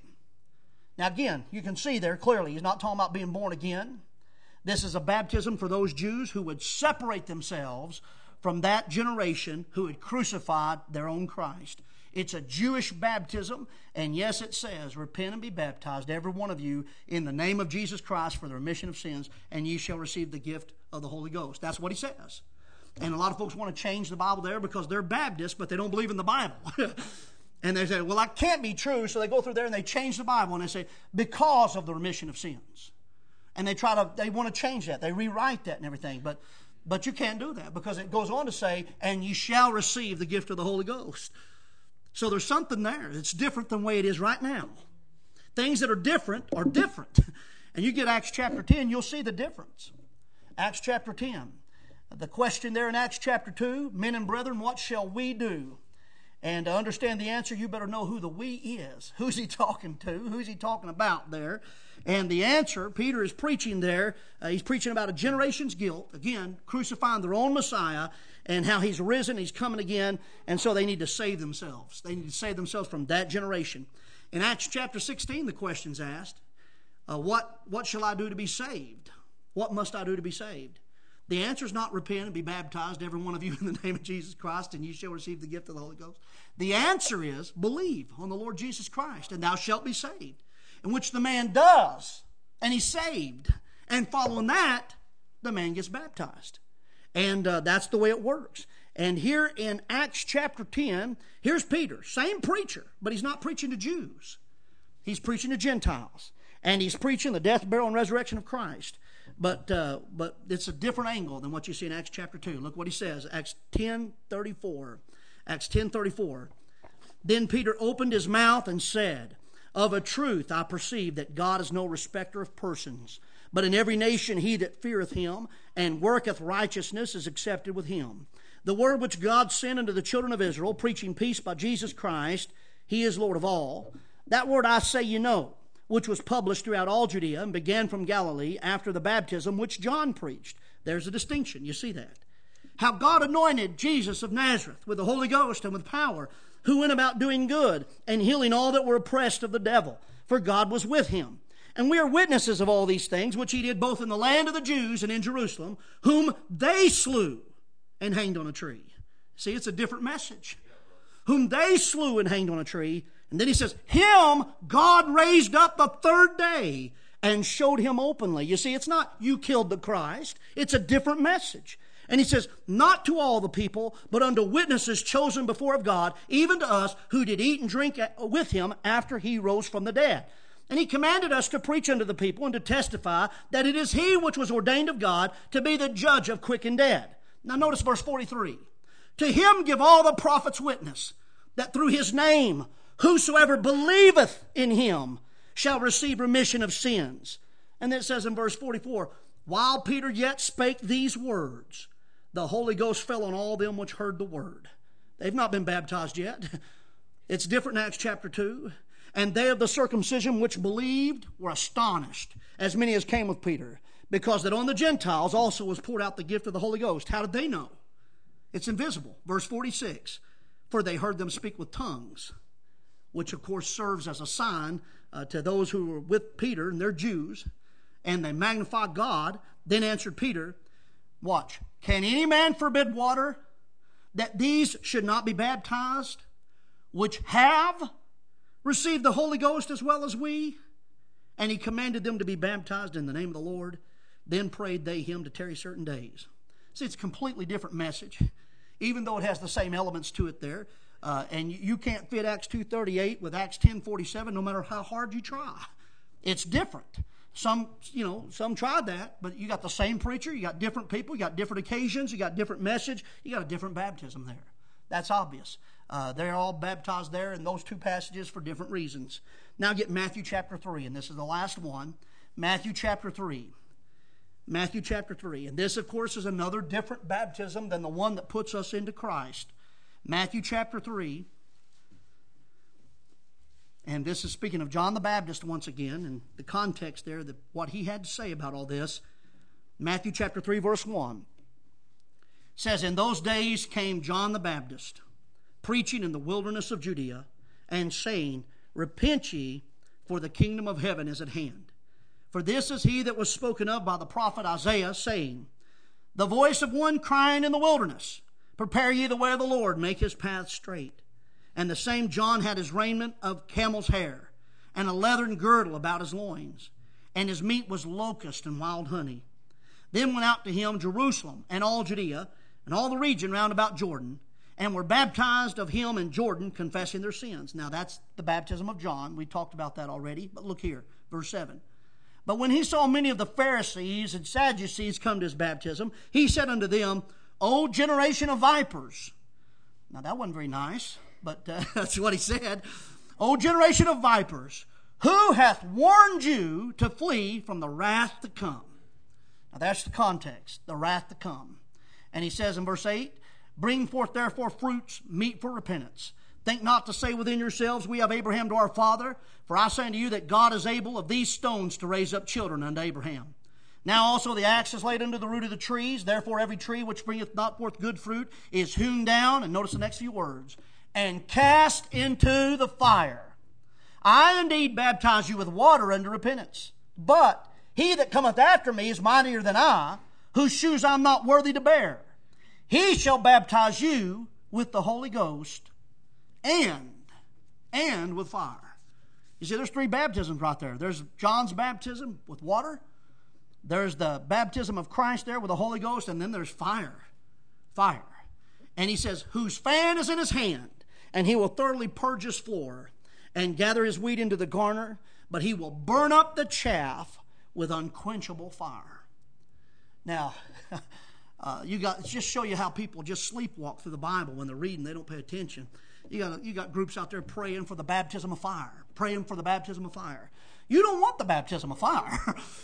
Now again, you can see there clearly, he's not talking about being born again. This is a baptism for those Jews who would separate themselves from that generation who had crucified their own Christ. It's a Jewish baptism, and yes, it says, repent and be baptized, every one of you, in the name of Jesus Christ for the remission of sins, and ye shall receive the gift of the Holy Ghost. That's what he says. And a lot of folks want to change the Bible there because they're Baptists, but they don't believe in the Bible. And they say, well, that can't be true, so they go through there and they change the Bible, and they say, because of the remission of sins. And they try to, they want to change that. They rewrite that and everything, but but you can't do that because it goes on to say, and ye shall receive the gift of the Holy Ghost. So there's something there that's different than the way it is right now. Things that are different are different. And you get Acts chapter ten, you'll see the difference. Acts chapter ten. The question there in Acts chapter two, men and brethren, what shall we do? And to understand the answer, you better know who the we is. Who's he talking to? Who's he talking about there? And the answer, Peter is preaching there. Uh, he's preaching about a generation's guilt. Again, crucifying their own Messiah and how he's risen, he's coming again. And so they need to save themselves. They need to save themselves from that generation. In Acts chapter sixteen, the question's asked, uh, what, what shall I do to be saved? What must I do to be saved? The answer is not repent and be baptized, every one of you, in the name of Jesus Christ, and you shall receive the gift of the Holy Ghost. The answer is believe on the Lord Jesus Christ, and thou shalt be saved. In which the man does, and he's saved. And following that, the man gets baptized. And uh, that's the way it works. And here in Acts chapter ten, here's Peter, same preacher, but he's not preaching to Jews. He's preaching to Gentiles. And he's preaching the death, burial, and resurrection of Christ. But uh, but it's a different angle than what you see in Acts chapter two. Look what he says, Acts ten thirty-four. Acts ten thirty-four. Then Peter opened his mouth and said, of a truth I perceive that God is no respecter of persons, But in every nation he that feareth him and worketh righteousness is accepted with him. The word which God sent unto the children of Israel, preaching peace by Jesus Christ, he is Lord of all. That word I say you know, which was published throughout all Judea and began from Galilee after the baptism which John preached. There's a distinction. You see that. How God anointed Jesus of Nazareth with the Holy Ghost and with power, who went about doing good and healing all that were oppressed of the devil, for God was with him. And we are witnesses of all these things which he did both in the land of the Jews and in Jerusalem, whom they slew and hanged on a tree. See, it's a different message. Whom they slew and hanged on a tree. And then he says, him God raised up the third day and showed him openly. You see, it's not you killed the Christ. It's a different message. And he says, not to all the people, but unto witnesses chosen before of God, even to us who did eat and drink with him after he rose from the dead. And he commanded us to preach unto the people and to testify that it is he which was ordained of God to be the judge of quick and dead. Now notice verse forty-three. To him give all the prophets witness, that through his name whosoever believeth in him shall receive remission of sins. And then it says in verse forty-four, while Peter yet spake these words, the Holy Ghost fell on all them which heard the word. They've not been baptized yet. It's different in Acts chapter two. And they of the circumcision which believed were astonished, as many as came with Peter, because that on the Gentiles also was poured out the gift of the Holy Ghost. How did they know? It's invisible. Verse forty-six, for they heard them speak with tongues, which of course serves as a sign uh, to those who were with Peter, and they're Jews, and they magnified God. Then answered Peter, watch, can any man forbid water that these should not be baptized, which have received the Holy Ghost as well as we? And he commanded them to be baptized in the name of the Lord. Then prayed they him to tarry certain days. See, it's a completely different message, even though it has the same elements to it there. Uh, and you can't fit Acts two thirty-eight with Acts ten forty-seven, no matter how hard you try. It's different. Some, you know, some tried that, but you got the same preacher, you got different people, you got different occasions, you got different message, you got a different baptism there. That's obvious. Uh, they're all baptized there in those two passages for different reasons. Now get Matthew chapter three, and this is the last one. Matthew chapter three. Matthew chapter three. And this, of course, is another different baptism than the one that puts us into Christ. Matthew chapter three. And this is speaking of John the Baptist once again, and the context there, that what he had to say about all this. Matthew chapter three, verse one. Says, in those days came John the Baptist, preaching in the wilderness of Judea, and saying, repent ye, for the kingdom of heaven is at hand. For this is he that was spoken of by the prophet Isaiah, saying, the voice of one crying in the wilderness, prepare ye the way of the Lord, make his path straight. And the same John had his raiment of camel's hair, and a leathern girdle about his loins, and his meat was locust and wild honey. Then went out to him Jerusalem and all Judea, and all the region round about Jordan, and were baptized of him in Jordan, confessing their sins. Now that's the baptism of John. We talked about that already, but look here, verse seven. But when he saw many of the Pharisees and Sadducees come to his baptism, he said unto them, O generation of vipers. Now that wasn't very nice, but uh, that's what he said. O generation of vipers, who hath warned you to flee from the wrath to come? Now that's the context, the wrath to come. And he says in verse eight, bring forth therefore fruits meet for repentance. Think not to say within yourselves, we have Abraham to our father. For I say unto you that God is able of these stones to raise up children unto Abraham. Now also the axe is laid under the root of the trees. Therefore every tree which bringeth not forth good fruit is hewn down. And notice the next few words. And cast into the fire. I indeed baptize you with water unto repentance. But he that cometh after me is mightier than I, whose shoes I am not worthy to bear. He shall baptize you with the Holy Ghost and, and with fire. You see, there's three baptisms right there. There's John's baptism with water. There's the baptism of Christ there with the Holy Ghost. And then there's fire. Fire. And he says, whose fan is in his hand, and he will thoroughly purge his floor and gather his wheat into the garner, but he will burn up the chaff with unquenchable fire. Now, uh, you got just show you how people just sleepwalk through the Bible when they're reading. They don't pay attention. You got you got groups out there praying for the baptism of fire, praying for the baptism of fire. You don't want the baptism of fire.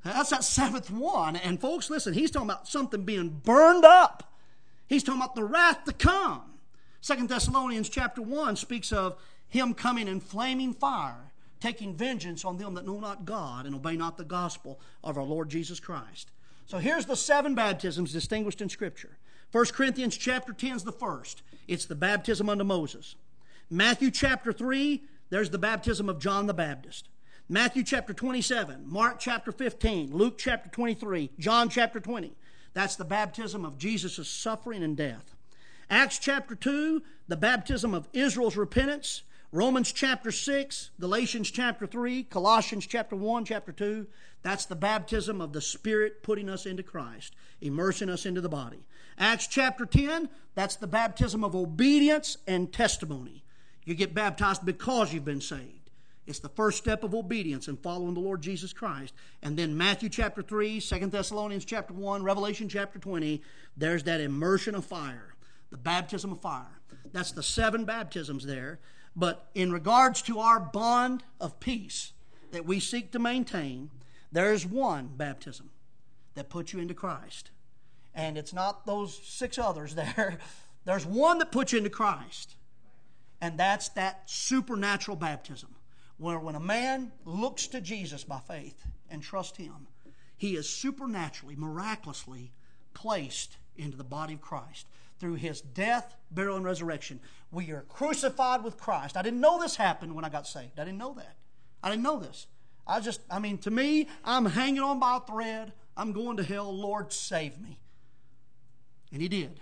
That's that seventh one. And folks, listen, he's talking about something being burned up. He's talking about the wrath to come. Second Thessalonians chapter one speaks of him coming in flaming fire, taking vengeance on them that know not God and obey not the gospel of our Lord Jesus Christ. So here's the seven baptisms distinguished in Scripture. First Corinthians chapter ten is the first. It's the baptism unto Moses. Matthew chapter three, there's the baptism of John the Baptist. Matthew chapter twenty-seven, Mark chapter fifteen, Luke chapter twenty-three, John chapter twenty. That's the baptism of Jesus' suffering and death. Acts chapter two, the baptism of Israel's repentance. Romans chapter six, Galatians chapter three, Colossians chapter one, chapter two. That's the baptism of the Spirit putting us into Christ, immersing us into the body. Acts chapter ten, that's the baptism of obedience and testimony. You get baptized because you've been saved. It's the first step of obedience and following the Lord Jesus Christ. And then Matthew chapter three, Second Thessalonians chapter one, Revelation chapter twenty, there's that immersion of fire, the baptism of fire. That's the seven baptisms there. But in regards to our bond of peace that we seek to maintain, there is one baptism that puts you into Christ. And it's not those six others there. There's one that puts you into Christ. And that's that supernatural baptism, where when a man looks to Jesus by faith and trusts Him, he is supernaturally, miraculously placed into the body of Christ through His death, burial, and resurrection. We are crucified with Christ. I didn't know this happened when I got saved. I didn't know that. I didn't know this. I just, I mean, to me, I'm hanging on by a thread. I'm going to hell. Lord, save me. And He did.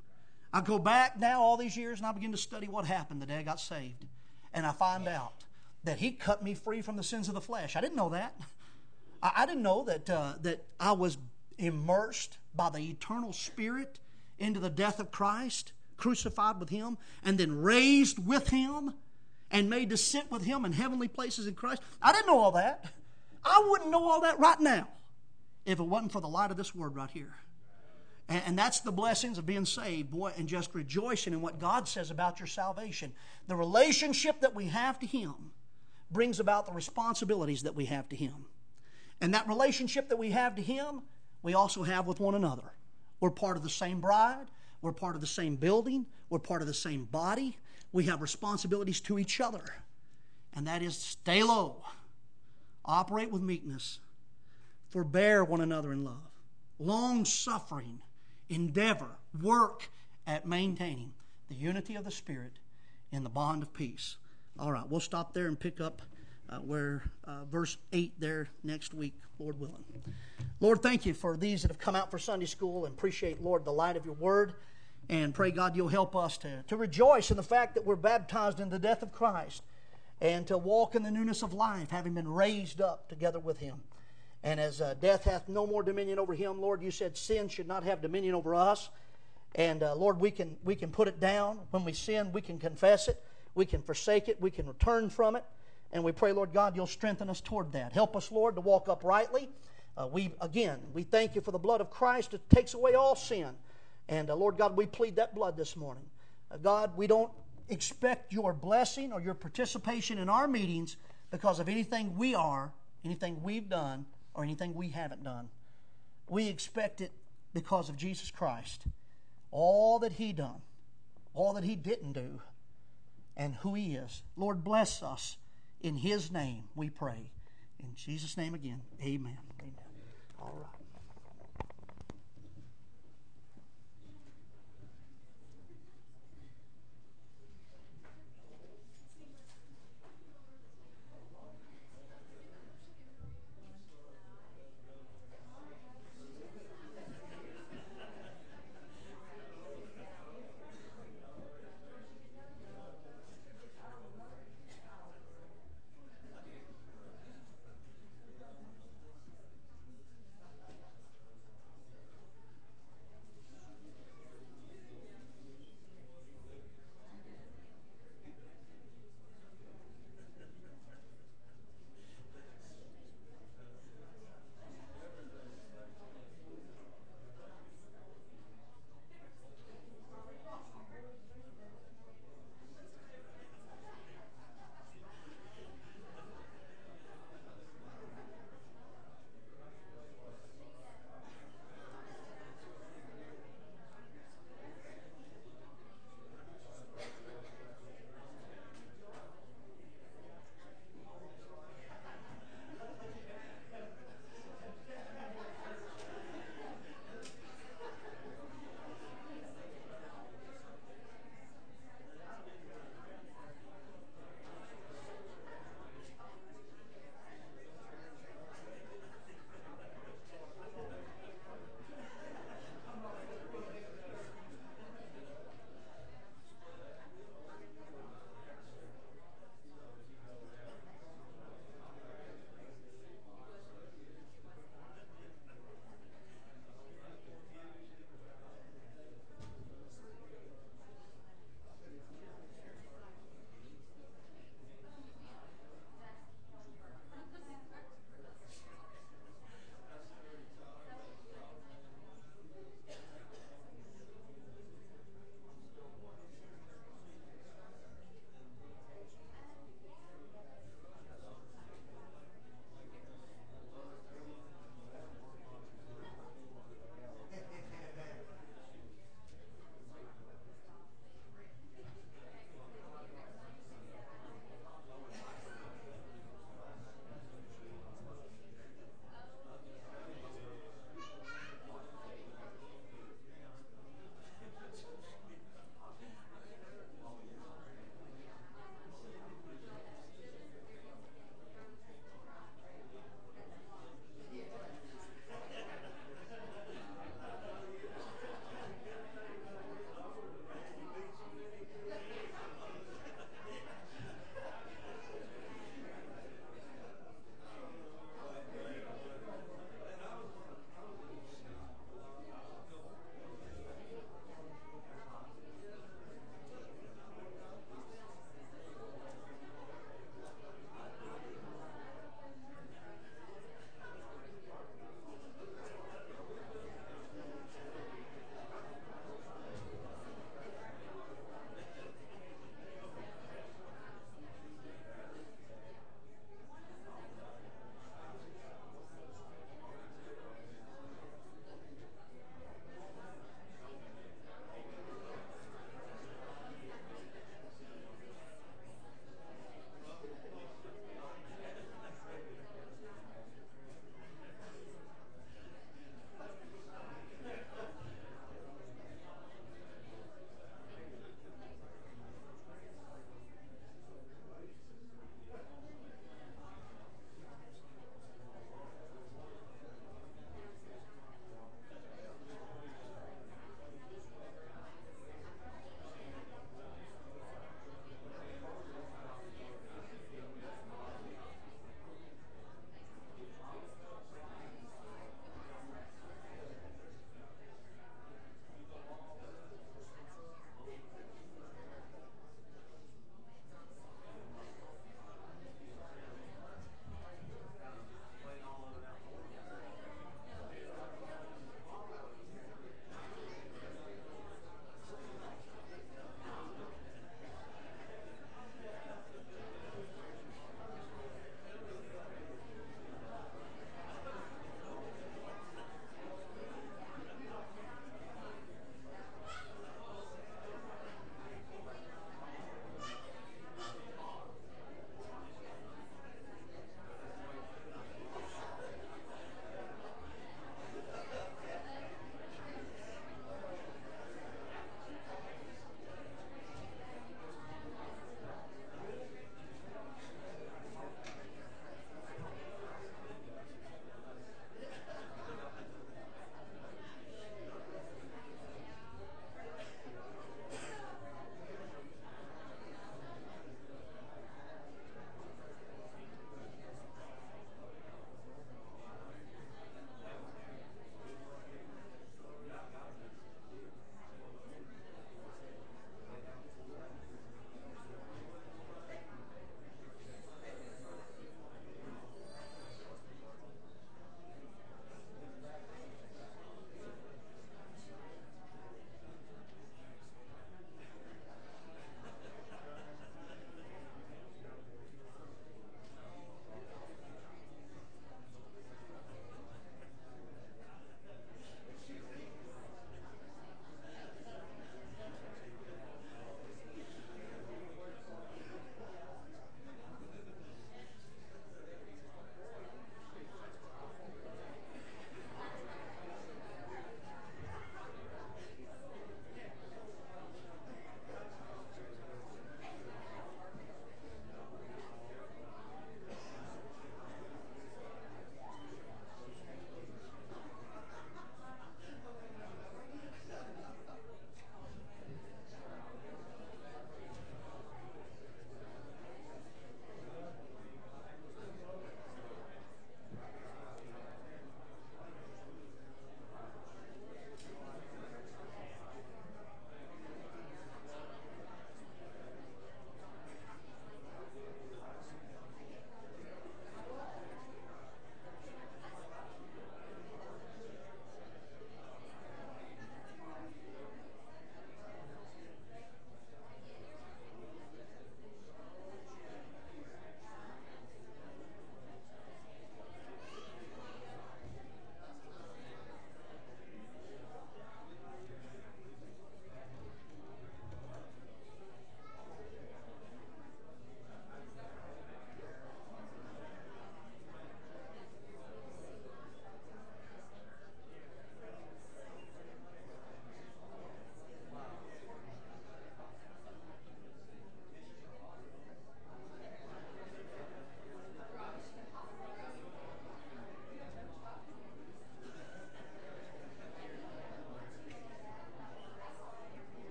I go back now all these years and I begin to study what happened the day I got saved. And I find out that He cut me free from the sins of the flesh. I didn't know that. I, I didn't know that, uh, that I was immersed by the eternal Spirit into the death of Christ, crucified with Him, and then raised with Him, and made to sit with Him in heavenly places in Christ. I didn't know all that. I wouldn't know all that right now if it wasn't for the light of this Word right here. And, and that's the blessings of being saved, boy, and just rejoicing in what God says about your salvation. The relationship that we have to Him brings about the responsibilities that we have to Him. And that relationship that we have to Him, we also have with one another. We're part of the same bride. We're part of the same building. We're part of the same body. We have responsibilities to each other. And that is stay low, operate with meekness, forbear one another in love, long-suffering, endeavor, work at maintaining the unity of the Spirit in the bond of peace. All right, we'll stop there and pick up uh, where uh, verse eight there next week, Lord willing. Lord, thank You for these that have come out for Sunday school, and appreciate, Lord, the light of Your Word. And pray, God, You'll help us to, to rejoice in the fact that we're baptized in the death of Christ, and to walk in the newness of life, having been raised up together with Him. And as uh, death hath no more dominion over Him, Lord, You said sin should not have dominion over us. And uh, Lord, we can, we can put it down. When we sin, we can confess it. We can forsake it. We can return from it. And we pray, Lord God, You'll strengthen us toward that. Help us, Lord, to walk uprightly. Uh, we Again, we thank You for the blood of Christ that takes away all sin. And uh, Lord God, we plead that blood this morning. Uh, God, we don't expect Your blessing or Your participation in our meetings because of anything we are, anything we've done, or anything we haven't done. We expect it because of Jesus Christ. All that He done, all that He didn't do, and who He is. Lord, bless us. In His name we pray. In Jesus' name again, amen. Amen. All right.